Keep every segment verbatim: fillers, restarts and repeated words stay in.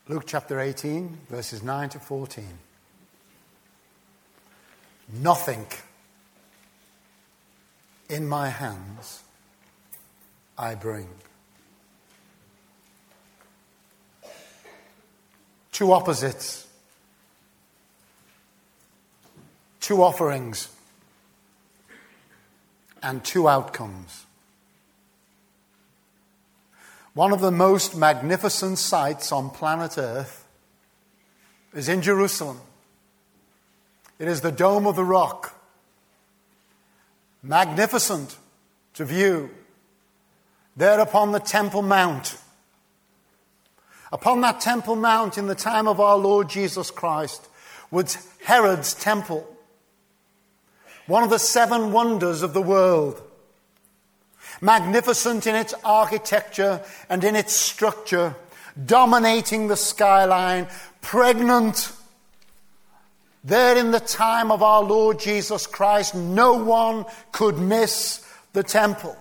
Luke chapter eighteen, verses nine to fourteen. Nothing in my hands I bring. Two opposites. Two offerings. And two outcomes. One of the most magnificent sights on planet Earth is in Jerusalem. It is the Dome of the Rock. Magnificent to view. There upon the Temple Mount. Upon that Temple Mount in the time of our Lord Jesus Christ was Herod's temple. One of the seven wonders of the world. Magnificent in its architecture and in its structure, dominating the skyline, pregnant. There in the time of our Lord Jesus Christ, no one could miss the temple.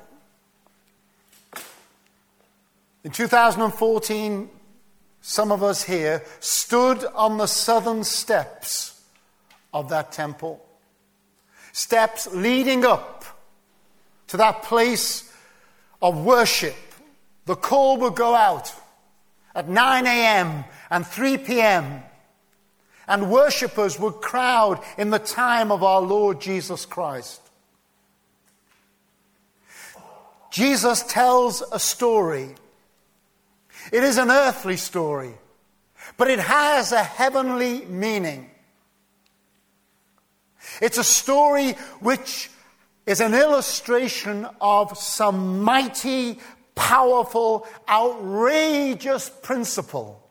In two thousand fourteen, some of us here stood on the southern steps of that temple. Steps leading up to that place of worship. The call would go out at nine a.m. and three p.m. and worshippers would crowd in the time of our Lord Jesus Christ. Jesus tells a story. It is an earthly story, but it has a heavenly meaning. It's a story which is an illustration of some mighty, powerful, outrageous principle.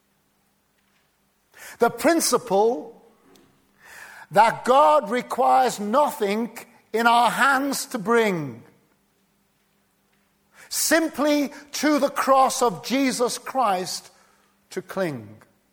The principle that God requires nothing in our hands to bring. Simply to the cross of Jesus Christ to cling.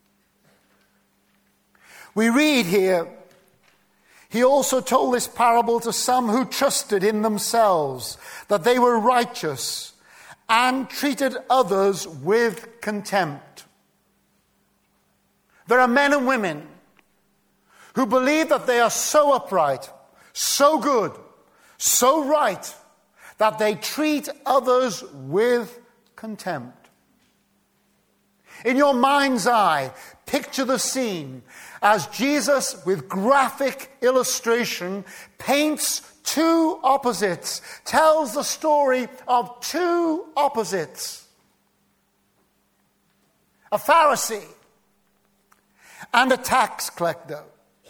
We read here, he also told this parable to some who trusted in themselves, that they were righteous, and treated others with contempt. There are men and women who believe that they are so upright, so good, so right, that they treat others with contempt. In your mind's eye, picture the scene as Jesus, with graphic illustration, paints two opposites, tells the story of two opposites. A Pharisee and a tax collector.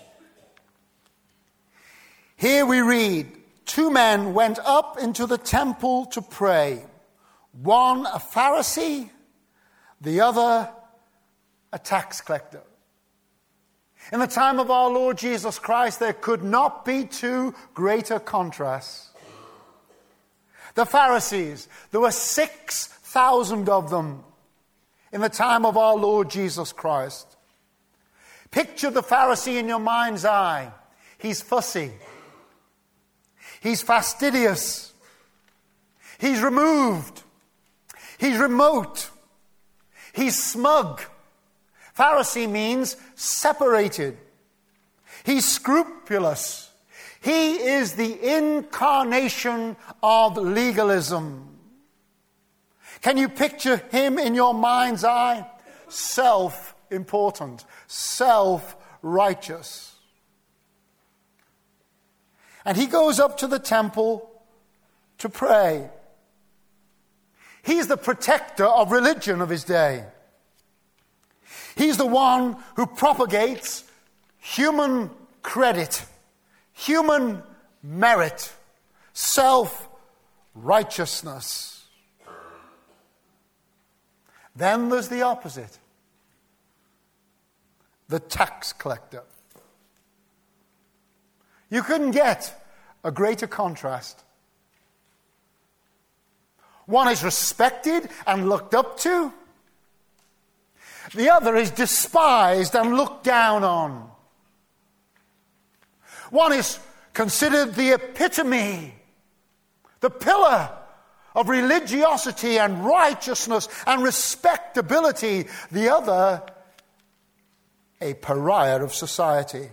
Here we read, two men went up into the temple to pray. One a Pharisee, the other a tax collector. In the time of our Lord Jesus Christ, there could not be two greater contrasts. The Pharisees, there were six thousand of them in the time of our Lord Jesus Christ. Picture the Pharisee in your mind's eye. He's fussy. He's fastidious. He's removed. He's remote. He's smug. Pharisee means separated. He's scrupulous. He is the incarnation of legalism. Can you picture him in your mind's eye? Self-important, self-righteous. And he goes up to the temple to pray. He's the protector of religion of his day. He's the one who propagates human credit, human merit, self-righteousness. Then there's the opposite. The tax collector. You couldn't get a greater contrast. One is respected and looked up to. The other is despised and looked down on. One is considered the epitome, the pillar of religiosity and righteousness and respectability. The other, a pariah of society.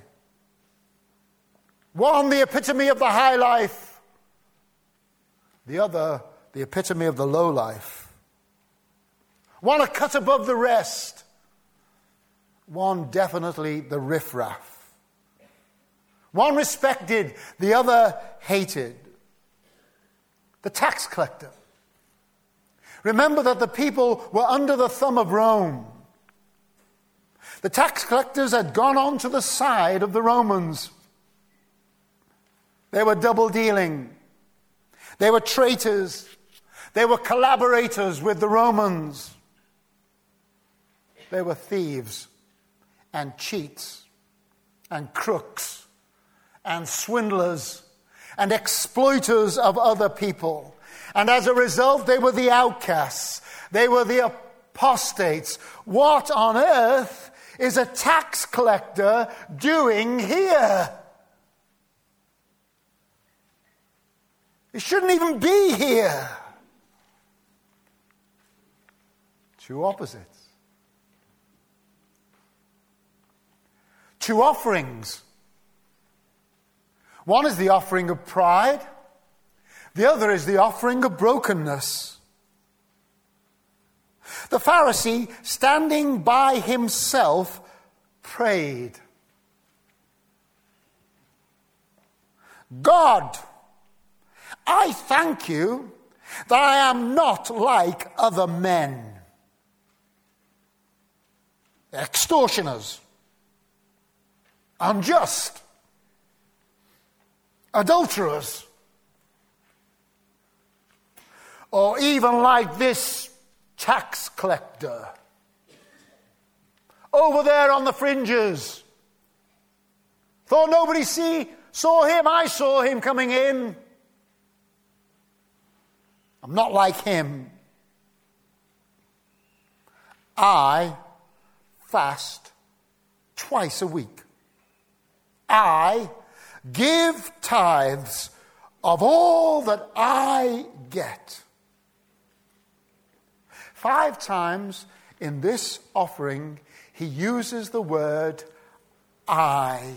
One, the epitome of the high life. The other, the epitome of the low life. One a cut above the rest. One definitely the riffraff. One respected, the other hated. The tax collector. Remember that the people were under the thumb of Rome. The tax collectors had gone on to the side of the Romans. They were double dealing. They were traitors. They were collaborators with the Romans. They were thieves and cheats and crooks and swindlers and exploiters of other people. And as a result, they were the outcasts. They were the apostates. What on earth is a tax collector doing here? He shouldn't even be here. Two opposites. Two offerings. One is the offering of pride. The other is the offering of brokenness. The Pharisee, standing by himself, prayed. God, I thank you that I am not like other men. Extortioners, unjust, adulterers, or even like this tax collector over there on the fringes. Thought nobody see, saw him, I saw him coming in. I'm not like him. I fast twice a week. I give tithes of all that I get. Five times in this offering, he uses the word I.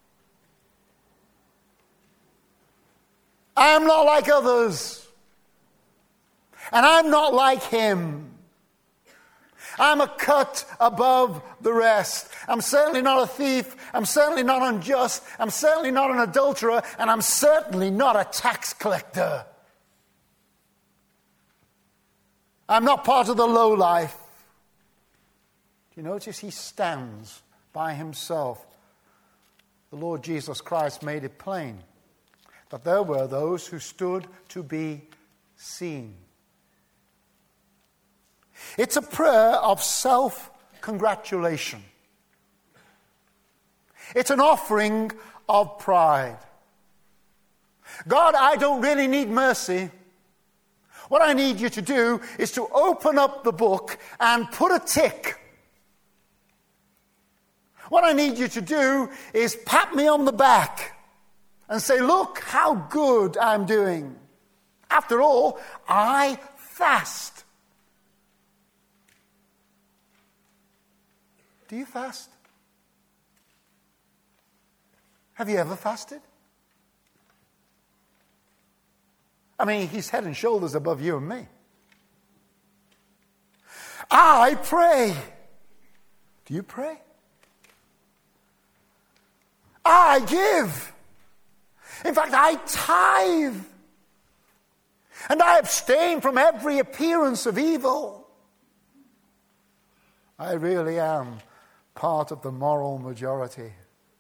I am not like others. And I'm not like him. I'm a cut above the rest. I'm certainly not a thief. I'm certainly not unjust. I'm certainly not an adulterer. And I'm certainly not a tax collector. I'm not part of the low life. Do you notice he stands by himself? The Lord Jesus Christ made it plain that there were those who stood to be seen. It's a prayer of self-congratulation. It's an offering of pride. God, I don't really need mercy. What I need you to do is to open up the book and put a tick. What I need you to do is pat me on the back and say, look how good I'm doing. After all, I fast. Do you fast? Have you ever fasted? I mean, he's head and shoulders above you and me. I pray. Do you pray? I give. In fact, I tithe. And I abstain from every appearance of evil. I really am part of the moral majority.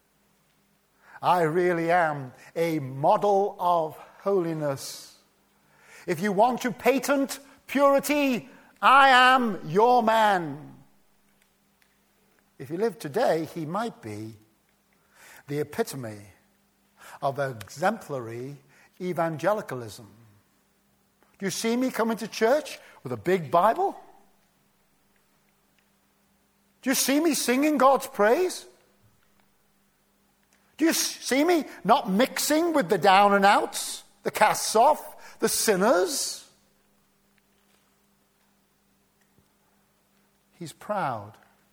I really am a model of holiness. If you want to patent purity, I am your man. If he lived today, he might be the epitome of exemplary evangelicalism. Do you see me coming to church with a big Bible? Do you see me singing God's praise? Do you see me not mixing with the down and outs, the casts off, the sinners? He's proud.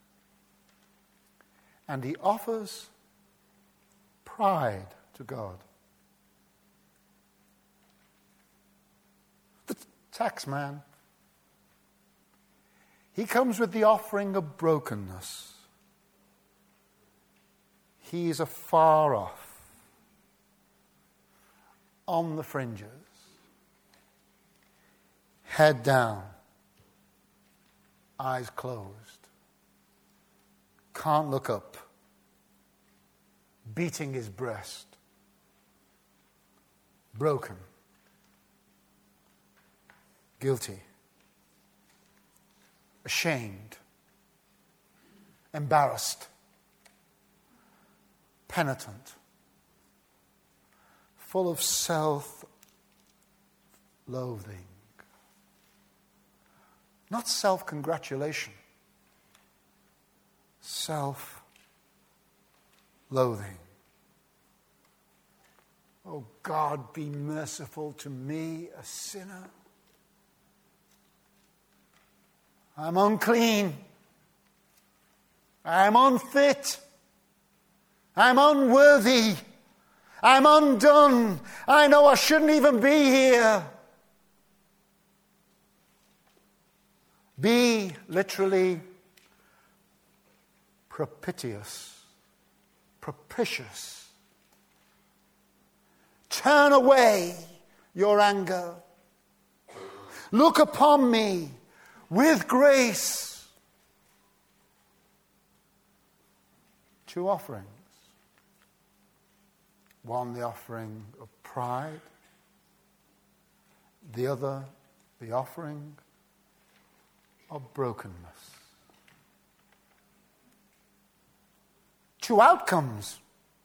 And he offers pride to God. The tax man, he comes with the offering of brokenness. He is afar off, on the fringes, head down, eyes closed, can't look up, beating his breast, broken, guilty, ashamed, embarrassed, penitent, full of self-loathing. Not self-congratulation, self-loathing. Oh God, be merciful to me, a sinner. I'm unclean. I'm unfit. I'm unworthy. I'm undone. I know I shouldn't even be here. Be literally propitious, propitious. Turn away your anger. Look upon me with grace. Two offerings. One, the offering of pride. The other, the offering of brokenness. Two outcomes.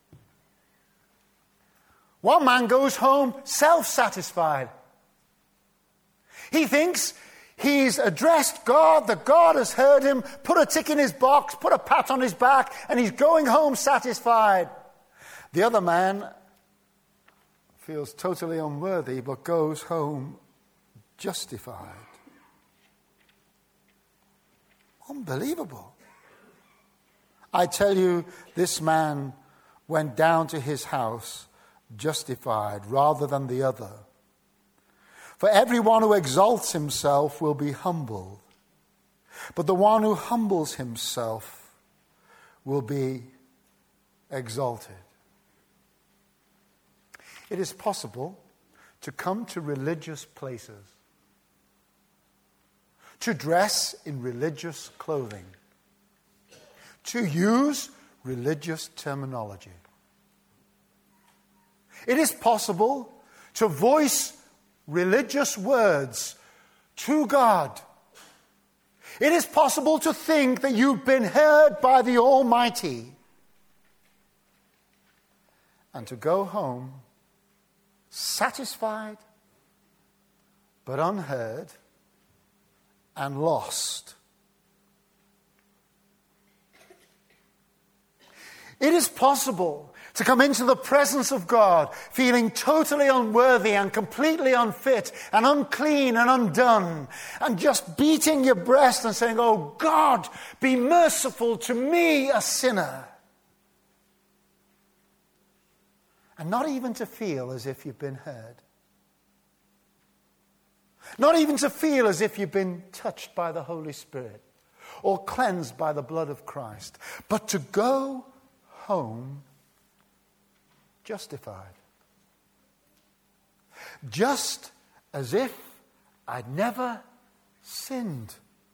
One man goes home self-satisfied. He thinks he's addressed God, that God has heard him, put a tick in his box, put a pat on his back, and he's going home satisfied. The other man feels totally unworthy, but goes home justified. Unbelievable. I tell you, this man went down to his house justified rather than the other. For everyone who exalts himself will be humbled, but the one who humbles himself will be exalted. It is possible to come to religious places, to dress in religious clothing, to use religious terminology. It is possible to voice religious words to God. It is possible to think that you've been heard by the Almighty and to go home satisfied but unheard and lost. It is possible to come into the presence of God feeling totally unworthy and completely unfit and unclean and undone, and just beating your breast and saying, "Oh God, be merciful to me, a sinner." And not even to feel as if you've been heard. Not even to feel as if you've been touched by the Holy Spirit or cleansed by the blood of Christ, but to go home justified. Just as if I'd never sinned.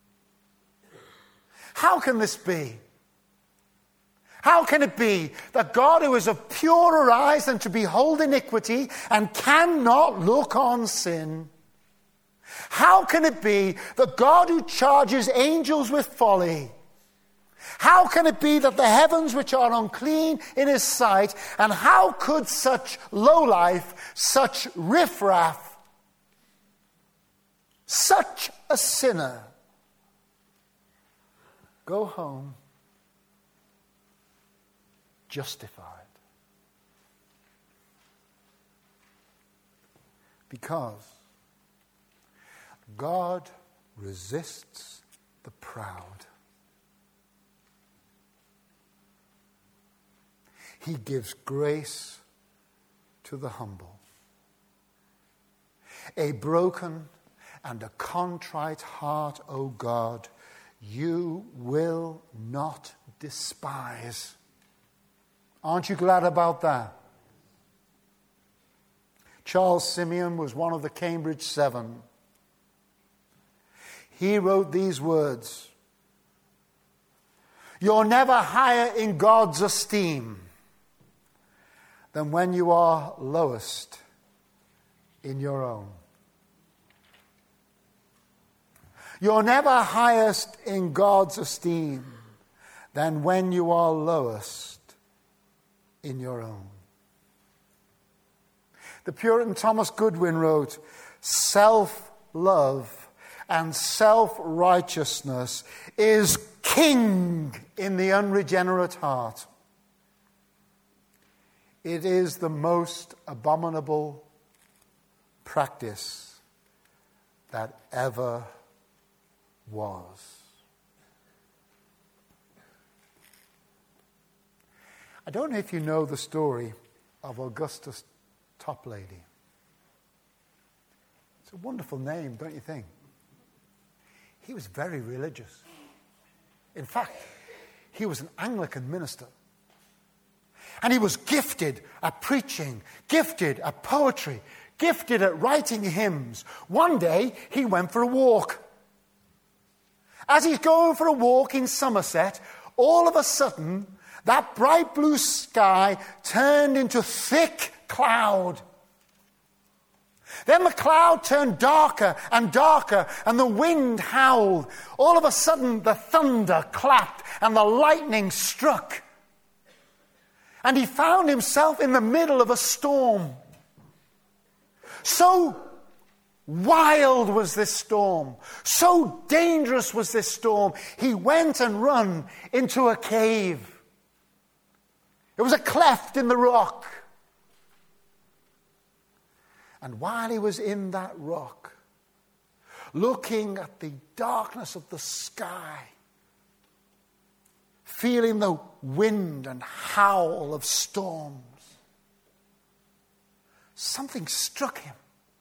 How can this be? How can it be that God, who is of purer eyes than to behold iniquity and cannot look on sin, how can it be that God, who charges angels with folly, how can it be that the heavens which are unclean in his sight, and how could such lowlife, such riffraff, such a sinner go home justified? Because God resists the proud, He gives grace to the humble. A broken and a contrite heart, O God, you will not despise. Aren't you glad about that? Charles Simeon was one of the Cambridge Seven. He wrote these words: "You're never higher in God's esteem than when you are lowest in your own." You're never highest in God's esteem than when you are lowest in your own. The Puritan Thomas Goodwin wrote, "Self-love and self-righteousness is king in the unregenerate heart. It is the most abominable practice that ever was." I don't know if you know the story of Augustus Toplady. It's a wonderful name, don't you think? He was very religious. In fact, he was an Anglican minister. And he was gifted at preaching, gifted at poetry, gifted at writing hymns. One day, he went for a walk. As he's going for a walk in Somerset, all of a sudden, that bright blue sky turned into thick cloud. Then the cloud turned darker and darker, and the wind howled. All of a sudden, the thunder clapped and the lightning struck. And he found himself in the middle of a storm. So wild was this storm. So dangerous was this storm. He went and ran into a cave. It was a cleft in the rock. And while he was in that rock, looking at the darkness of the sky, feeling the wind and howl of storms, something struck him.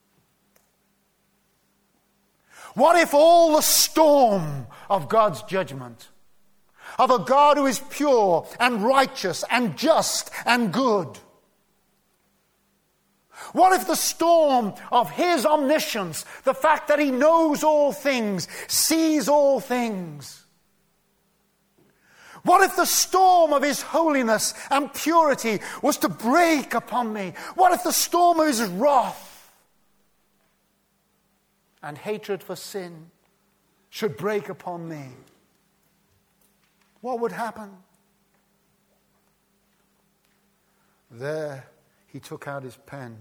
What if all the storm of God's judgment, of a God who is pure and righteous and just and good, what if the storm of his omniscience, the fact that he knows all things, sees all things, what if the storm of his holiness and purity was to break upon me? What if the storm of his wrath and hatred for sin should break upon me? What would happen? There he took out his pen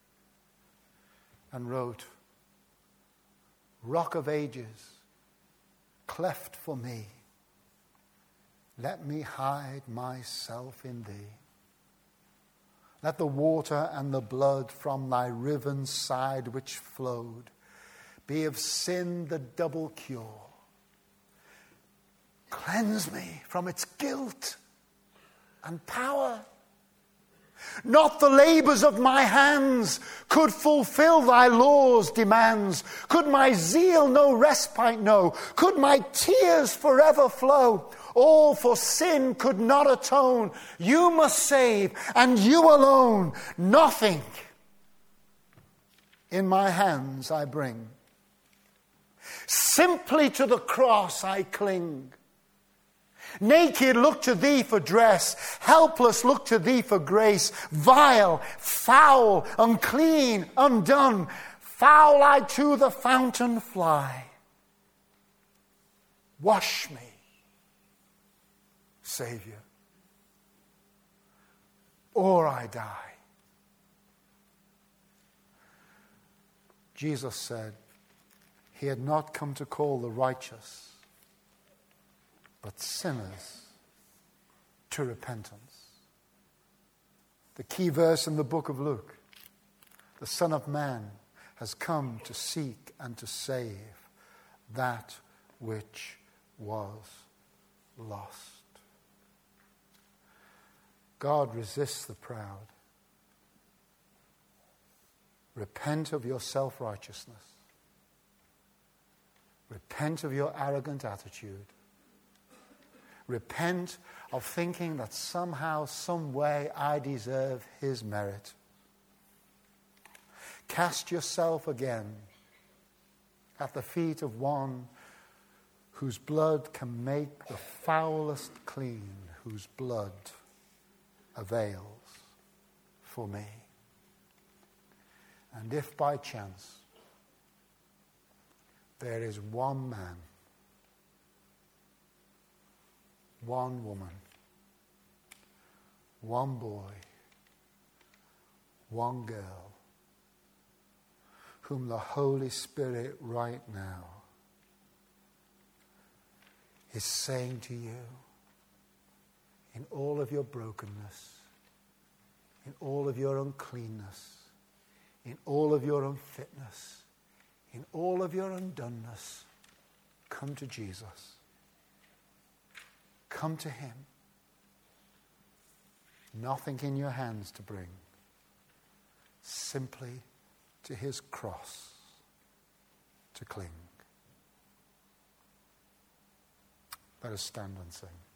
and wrote, "Rock of ages, cleft for me, let me hide myself in thee. Let the water and the blood from thy riven side which flowed be of sin the double cure. Cleanse me from its guilt and power. Not the labors of my hands could fulfill thy law's demands. Could my zeal no respite know? Could my tears forever flow? All for sin could not atone. You must save, and you alone. Nothing in my hands I bring. Simply to the cross I cling. Naked look to thee for dress, helpless look to thee for grace. Vile, foul, unclean, undone, foul I to the fountain fly. Wash me, Savior, or I die." Jesus said he had not come to call the righteous, but sinners to repentance. The key verse in the book of Luke: the Son of Man has come to seek and to save that which was lost. God resists the proud. Repent of your self-righteousness. Repent of your arrogant attitude. Repent of thinking that somehow, some way, I deserve his merit. Cast yourself again at the feet of one whose blood can make the foulest clean, whose blood avails for me. And if by chance there is one man, one woman, one boy, one girl, whom the Holy Spirit right now is saying to you, in all of your brokenness, in all of your uncleanness, in all of your unfitness, in all of your undoneness, come to Jesus. Come to him. Nothing in your hands to bring. Simply to his cross to cling. Let us stand and sing.